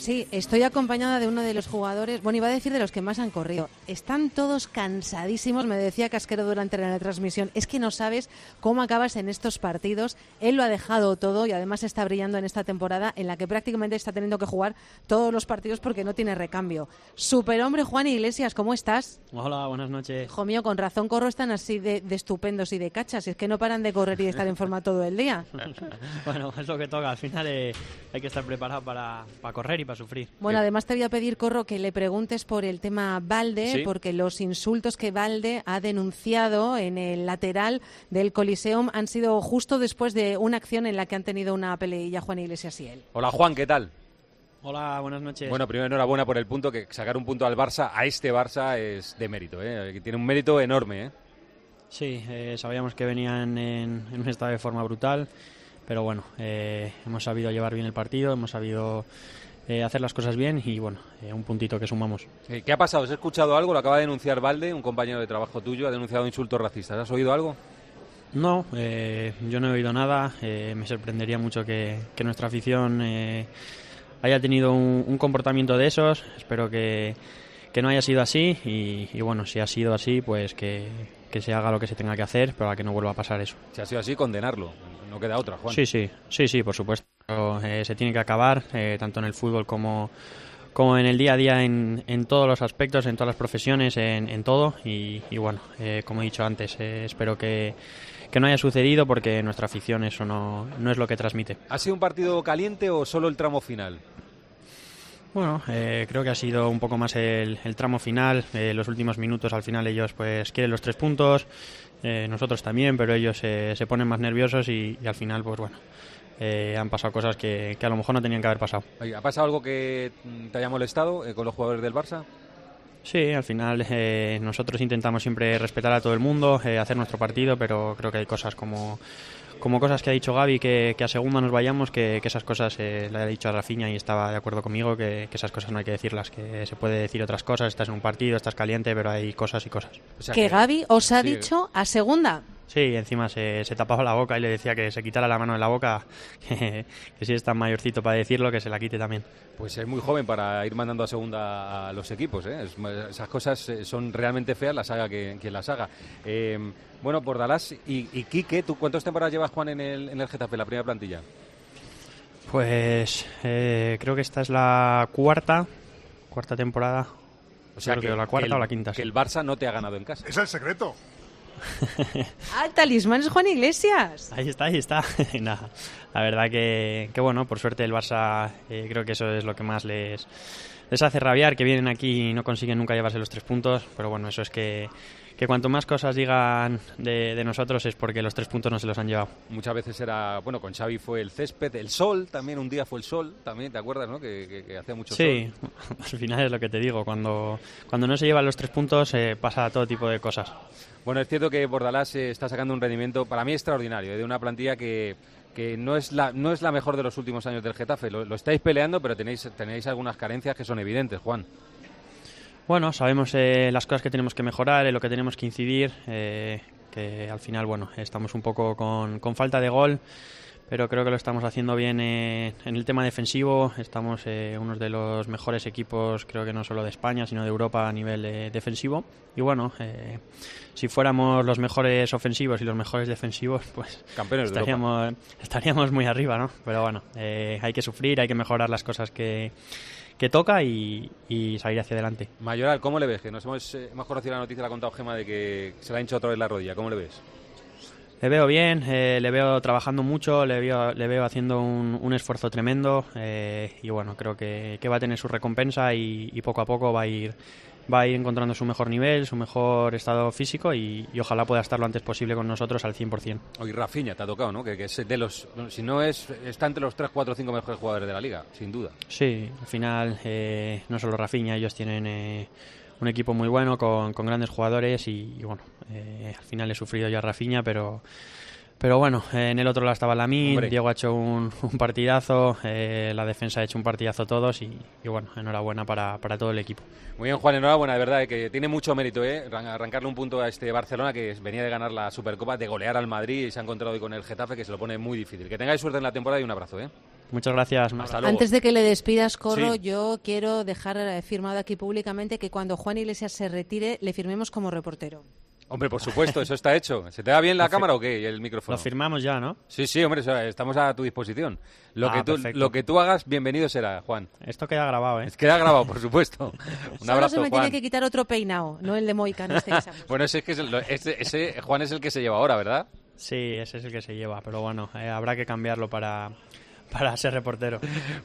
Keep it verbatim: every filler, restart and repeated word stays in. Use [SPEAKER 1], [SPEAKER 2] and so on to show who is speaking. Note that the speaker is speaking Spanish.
[SPEAKER 1] Sí, estoy acompañada de uno de los jugadores, bueno, iba a decir de los que más han corrido. Están todos cansadísimos, me decía Casquero durante la transmisión. Es que no sabes cómo acabas en estos partidos. Él lo ha dejado todo y además está brillando en esta temporada en la que prácticamente está teniendo que jugar todos los partidos porque no tiene recambio. Superhombre Juan Iglesias, ¿cómo estás?
[SPEAKER 2] Hola, buenas noches.
[SPEAKER 1] Hijo mío, con razón corro están así de, de estupendos y de cachas. Es que no paran de correr y de estar en forma todo el día.
[SPEAKER 2] Bueno, es lo que toca. Al final eh, hay que estar preparado para, para correr y para sufrir.
[SPEAKER 1] Bueno, además te voy a pedir, Corro, que le preguntes por el tema Balde, ¿sí? Porque los insultos que Balde ha denunciado en el lateral del Coliseum han sido justo después de una acción en la que han tenido una peleilla Juan Iglesias y él.
[SPEAKER 3] Hola Juan, ¿qué tal?
[SPEAKER 2] Hola, buenas noches.
[SPEAKER 3] Bueno, primero enhorabuena por el punto, que sacar un punto al Barça, a este Barça, es de mérito, ¿eh? Tiene un mérito enorme, ¿eh?
[SPEAKER 2] Sí, eh, sabíamos que venían en, en un estado de forma brutal, pero bueno, eh, hemos sabido llevar bien el partido, hemos sabido eh, hacer las cosas bien y bueno, eh, un puntito que sumamos.
[SPEAKER 3] ¿Qué ha pasado? ¿Has escuchado algo? Lo acaba de denunciar Balde, un compañero de trabajo tuyo, ha denunciado insultos racistas. ¿Has oído algo?
[SPEAKER 2] No, eh, yo no he oído nada. Eh, me sorprendería mucho que, que nuestra afición eh, haya tenido un, un comportamiento de esos. Espero que, que no haya sido así y, y bueno, si ha sido así, pues que, que se haga lo que se tenga que hacer para que no vuelva a pasar eso.
[SPEAKER 3] Si ha sido así, condenarlo. No queda otra, Juan.
[SPEAKER 2] Sí, sí, sí, sí, por supuesto. Eh, se tiene que acabar, eh, tanto en el fútbol como, como en el día a día, en, en todos los aspectos, en todas las profesiones, en, en todo. Y, y bueno, eh, como he dicho antes, eh, espero que, que no haya sucedido porque nuestra afición eso no, no es lo que transmite.
[SPEAKER 3] ¿Ha sido un partido caliente o solo el tramo final?
[SPEAKER 2] Bueno, eh, creo que ha sido un poco más el, el tramo final. Eh, los últimos minutos, al final ellos pues quieren los tres puntos, eh, nosotros también, pero ellos eh, se ponen más nerviosos y, y al final pues bueno, eh, han pasado cosas que, que a lo mejor no tenían que haber pasado.
[SPEAKER 3] Oye, ¿ha pasado algo que te haya molestado eh, con los jugadores del Barça?
[SPEAKER 2] Sí, al final eh, nosotros intentamos siempre respetar a todo el mundo, eh, hacer nuestro partido, pero creo que hay cosas como... Como cosas que ha dicho Gavi, que, que a segunda nos vayamos, que, que esas cosas eh, le ha dicho a Rafinha y estaba de acuerdo conmigo, que, que esas cosas no hay que decirlas, que se puede decir otras cosas, estás en un partido, estás caliente, pero hay cosas y cosas.
[SPEAKER 1] O sea, ¿Que, que Gavi os ha sí. dicho a segunda?
[SPEAKER 2] Sí, encima se, se tapaba la boca y le decía que se quitara la mano de la boca, que, que si es tan mayorcito para decirlo, que se la quite también.
[SPEAKER 3] Pues es muy joven para ir mandando a segunda a los equipos, ¿eh? Es, esas cosas son realmente feas, las haga que, quien las haga. Eh, bueno, Bordalás y, y Quique, ¿tú cuántas temporadas llevas, Juan, en el, en el Getafe, la primera plantilla?
[SPEAKER 2] Pues eh, creo que esta es la cuarta, cuarta temporada.
[SPEAKER 3] O sea,
[SPEAKER 2] creo
[SPEAKER 3] que,
[SPEAKER 2] que la cuarta
[SPEAKER 3] el,
[SPEAKER 2] o la quinta.
[SPEAKER 3] Que
[SPEAKER 2] sí.
[SPEAKER 3] el Barça no te ha ganado en casa.
[SPEAKER 4] Es el secreto.
[SPEAKER 1] ¡Ah, el talismán es Juan Iglesias!
[SPEAKER 2] Ahí está, ahí está. Nada, la verdad que, que bueno, por suerte el Barça eh, creo que eso es lo que más les, les hace rabiar, que vienen aquí y no consiguen nunca llevarse los tres puntos, pero bueno, eso es que, que cuanto más cosas digan de, de nosotros es porque los tres puntos no se los han llevado.
[SPEAKER 3] Muchas veces era, bueno, con Xavi fue el césped, el sol, también un día fue el sol, también, ¿te acuerdas, no? Que, que, que hacía mucho
[SPEAKER 2] sí,
[SPEAKER 3] sol.
[SPEAKER 2] Sí, al final es lo que te digo, cuando, cuando no se llevan los tres puntos eh, pasa todo tipo de cosas.
[SPEAKER 3] Bueno, es cierto que Bordalás eh, está sacando un rendimiento para mí extraordinario, eh, de una plantilla que, que no es la no es la mejor de los últimos años del Getafe. Lo, lo estáis peleando, pero tenéis tenéis algunas carencias que son evidentes, Juan.
[SPEAKER 2] Bueno, sabemos eh, las cosas que tenemos que mejorar, en lo que tenemos que incidir, eh, que al final, bueno, estamos un poco con, con falta de gol, pero creo que lo estamos haciendo bien eh, en el tema defensivo. Estamos eh, unos de los mejores equipos, creo que no solo de España, sino de Europa a nivel eh, defensivo. Y bueno, eh, si fuéramos los mejores ofensivos y los mejores defensivos, pues
[SPEAKER 3] campeones
[SPEAKER 2] estaríamos,
[SPEAKER 3] de Europa.
[SPEAKER 2] estaríamos muy arriba, ¿no? Pero bueno, eh, hay que sufrir, hay que mejorar las cosas que... que toca y, y salir hacia adelante.
[SPEAKER 3] Mayoral, ¿cómo le ves? Que nos hemos, eh, hemos conocido la noticia, la ha contado Gemma, de que se le ha hinchado otra vez la rodilla. ¿Cómo le ves?
[SPEAKER 2] Le veo bien, eh, le veo trabajando mucho, le veo, le veo haciendo un, un esfuerzo tremendo eh, y bueno, creo que, que va a tener su recompensa y, y poco a poco va a ir va a ir encontrando su mejor nivel, su mejor estado físico y, y ojalá pueda estar lo antes posible con nosotros al cien por ciento.
[SPEAKER 3] Hoy Rafinha te ha tocado, ¿no? Que, que es de los, si no es, está entre los tres, cuatro, cinco mejores jugadores de la liga, sin duda.
[SPEAKER 2] Sí, al final eh, no solo Rafinha, ellos tienen eh, un equipo muy bueno con, con grandes jugadores y, y bueno, eh, al final he sufrido yo a Rafinha, pero pero bueno, eh, en el otro lado estaba Lamine, Diego ha hecho un, un partidazo, eh, la defensa ha hecho un partidazo todos y, y bueno, enhorabuena para, para todo el equipo.
[SPEAKER 3] Muy bien, Juan, enhorabuena, de verdad, eh, que tiene mucho mérito, ¿eh? Arrancarle un punto a este Barcelona que venía de ganar la Supercopa, de golear al Madrid y se ha encontrado hoy con el Getafe, que se lo pone muy difícil. Que tengáis suerte en la temporada y un abrazo, ¿eh?
[SPEAKER 2] Muchas gracias.
[SPEAKER 3] Hasta luego.
[SPEAKER 1] Antes de que le despidas, Corro,
[SPEAKER 3] Sí.
[SPEAKER 1] yo quiero dejar eh, firmado aquí públicamente que cuando Juan Iglesias se retire, le firmemos como reportero.
[SPEAKER 3] Hombre, por supuesto, eso está hecho. ¿Se te da bien la
[SPEAKER 2] Lo fi-
[SPEAKER 3] cámara o qué? El micrófono.
[SPEAKER 2] Lo firmamos ya, ¿no?
[SPEAKER 3] Sí, sí, hombre, eso, estamos a tu disposición. Lo,
[SPEAKER 2] Ah,
[SPEAKER 3] que tú,
[SPEAKER 2] perfecto.
[SPEAKER 3] lo que tú hagas, bienvenido será, Juan.
[SPEAKER 2] Esto queda grabado, ¿eh?
[SPEAKER 3] Queda grabado, por supuesto. Un
[SPEAKER 1] Solo
[SPEAKER 3] abrazo,
[SPEAKER 1] se me
[SPEAKER 3] Juan.
[SPEAKER 1] tiene que quitar otro peinado, no el de Moicano este que se ha puesto.
[SPEAKER 3] Bueno, ese, es que es el- ese, ese Juan es el que se lleva ahora, ¿verdad?
[SPEAKER 2] Sí, ese es el que se lleva, pero bueno, eh, habrá que cambiarlo para, para ser reportero.